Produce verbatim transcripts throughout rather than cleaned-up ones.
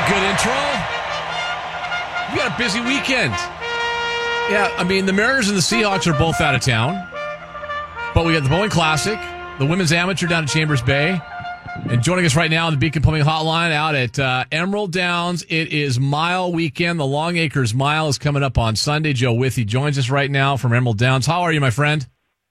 a good intro. We got a busy weekend. Yeah, I mean, the Mariners and the Seahawks are both out of town. But we got the Boeing Classic, the Women's Amateur down at Chambers Bay. And joining us right now on the Beacon Plumbing Hotline out at uh, Emerald Downs, it is Mile Weekend. The Long Acres Mile is coming up on Sunday. Joe Withey joins us right now from Emerald Downs. How are you, my friend?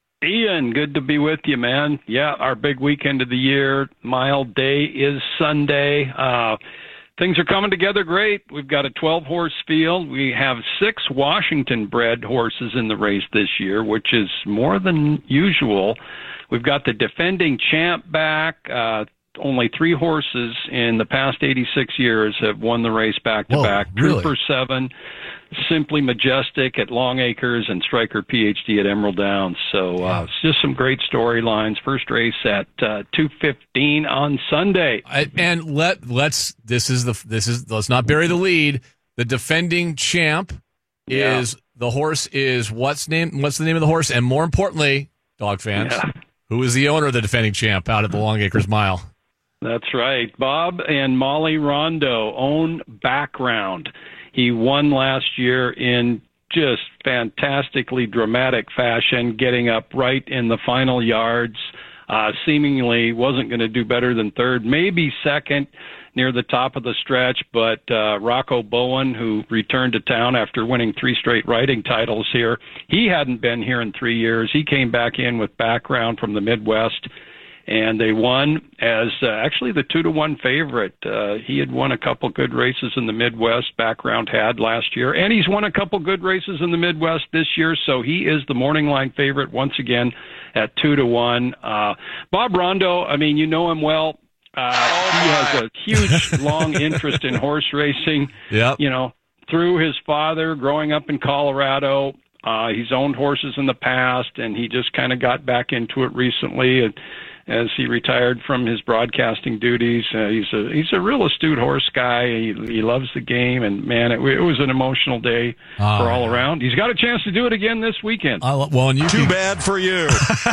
Ian, good to be with you, man. Yeah, our big weekend of the year, Mile Day is Sunday. Uh, things are coming together great. We've got a twelve-horse field. We have six Washington-bred horses in the race this year, which is more than usual. We've got the defending champ back. Uh, only three horses in the past eighty-six years have won the race back-to-back. Whoa, really? Trooper seven, Simply Majestic at Long Acres, and Striker P H D at Emerald Downs. So uh, it's just some great storylines. First race at uh, two fifteen on Sunday. I, and let let's this is the this is let's not bury the lead. The defending champ is yeah. the horse is what's name what's the name of the horse, and more importantly, dog fans, yeah. who is the owner of the defending champ out at the Long Acres Mile? That's right. Bob and Molly Rondo own Background. He won last year in just fantastically dramatic fashion, getting up right in the final yards. Uh, seemingly wasn't going to do better than third, maybe second near the top of the stretch, but uh, Rocco Bowen, who returned to town after winning three straight riding titles here, he hadn't been here in three years. He came back in with Background from the Midwest, and they won as uh, actually the two to one favorite. Uh, he had won a couple good races in the Midwest, Background had last year, and he's won a couple good races in the Midwest this year, so he is the morning line favorite once again at two to one. Uh, Bob Rondo, I mean, you know him well. Uh, he has a huge, long interest in horse racing. Yep. You know, through his father, growing up in Colorado. Uh, he's owned horses in the past, and he just kind of got back into it recently. And as he retired from his broadcasting duties, uh, he's a he's a real astute horse guy. He he loves the game, and man, it, it was an emotional day oh, for all yeah. around. He's got a chance to do it again this weekend. I, well, and you Too can... bad for you.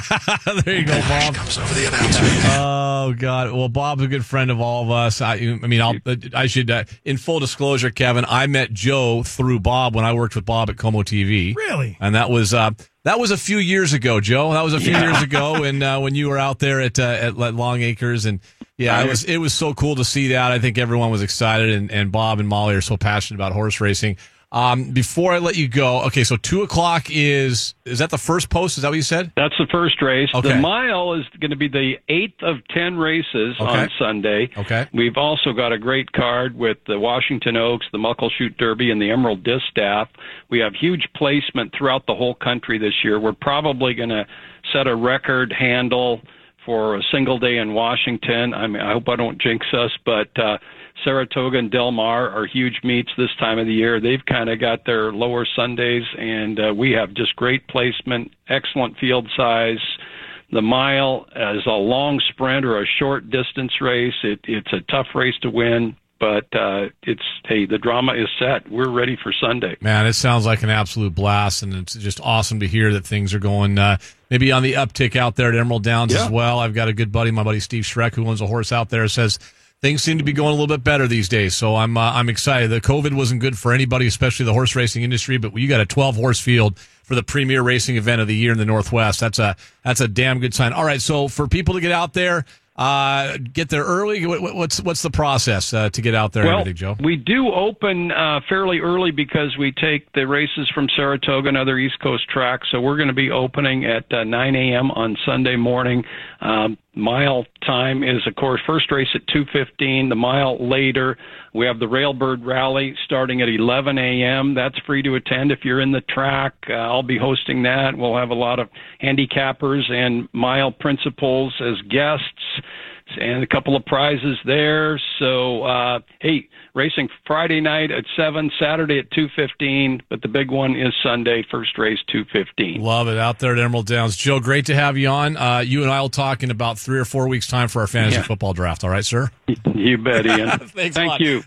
There you go, Bob. Comes over the announcer. Oh God! Well, Bob's a good friend of all of us. I, I mean, I'll, I should, uh, in full disclosure, Kevin, I met Joe through Bob when I worked with Bob at Como T V. Really? And that was uh, that was a few years ago, Joe. That was a few Yeah. years ago, when uh, when you were out there at, uh, at at Long Acres, and yeah, it was it was so cool to see that. I think everyone was excited, and, and Bob and Molly are so passionate about horse racing. Um, before I let you go, okay, so two o'clock is, is that the first post? Is that what you said? That's the first race. Okay. The mile is going to be the eighth of ten races Okay. on Sunday. Okay. We've also got a great card with the Washington Oaks, the Muckleshoot Derby, and the Emerald Distaff. We have huge placement throughout the whole country this year. We're probably going to set a record handle for a single day in Washington. I mean, I hope I don't jinx us, but uh, Saratoga and Del Mar are huge meets this time of the year. They've kind of got their lower Sundays, and uh, we have just great placement, excellent field size. The mile is a long sprint or a short distance race. It, it's a tough race to win, but uh, it's, hey, the drama is set. We're ready for Sunday. Man, it sounds like an absolute blast, and it's just awesome to hear that things are going uh, maybe on the uptick out there at Emerald Downs Yeah. as well. I've got a good buddy, my buddy Steve Schreck, who owns a horse out there, says things seem to be going a little bit better these days. So I'm uh, I'm excited. The COVID wasn't good for anybody, especially the horse racing industry, but you got a twelve horse field for the premier racing event of the year in the Northwest. That's a that's a damn good sign. All right, so for people to get out there, uh, get there early. What, what's what's the process uh, to get out there? Well, and everything, Joe? we do open uh, fairly early because we take the races from Saratoga and other East Coast tracks. So we're going to be opening at uh, nine a.m. on Sunday morning. Um, mile time is, of course, first race at two fifteen. The mile later, we have the Railbird Rally starting at eleven a.m. That's free to attend if you're in the track. Uh, I'll be hosting that. We'll have a lot of handicappers and mile principals as guests, and a couple of prizes there. So, uh, hey, racing Friday night at seven, Saturday at two fifteen, but the big one is Sunday, first race two fifteen. Love it out there at Emerald Downs. Joe, great to have you on. Uh, you and I will talk in about three or four weeks' time for our fantasy Yeah. football draft. All right, sir? You bet, Ian. Thanks a Thank lot. you.